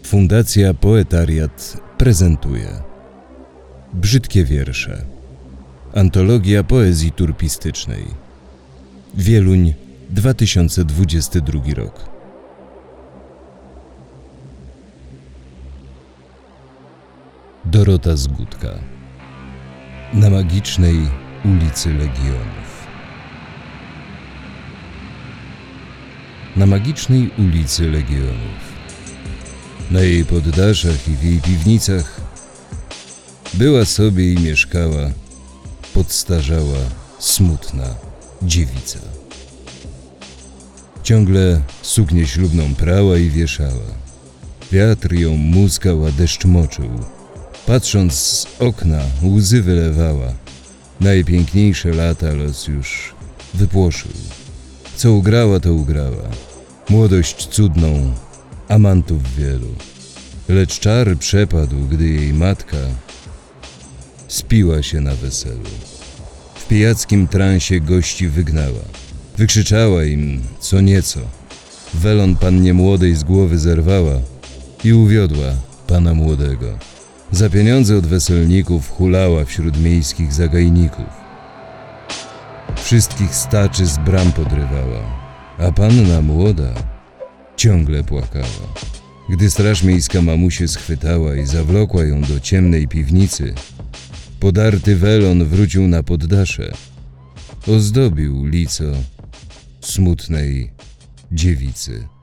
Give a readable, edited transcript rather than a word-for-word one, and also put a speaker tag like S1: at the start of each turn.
S1: Fundacja Poetariat prezentuje Brzydkie wiersze. Antologia poezji turpistycznej. Wieluń, 2022 rok. Dorota Zgódka. Na magicznej ulicy Legionów. Na magicznej ulicy Legionów, na jej poddaszach i w jej piwnicach, była sobie i mieszkała podstarzała, smutna dziewica. Ciągle suknię ślubną prała i wieszała. Wiatr ją muskał, a deszcz moczył. Patrząc z okna, łzy wylewała. Najpiękniejsze lata los już wypłoszył. Co ugrała, to ugrała. Młodość cudną, amantów wielu. Lecz czar przepadł, gdy jej matka spiła się na weselu. W pijackim transie gości wygnała. Wykrzyczała im co nieco. Welon pannie młodej z głowy zerwała i uwiodła pana młodego. Za pieniądze od weselników hulała wśród miejskich zagajników. Wszystkich staczy z bram podrywała, a panna młoda ciągle płakała. Gdy straż miejska mamusię schwytała i zawlokła ją do ciemnej piwnicy, podarty welon wrócił na poddasze, ozdobił lico smutnej dziewicy.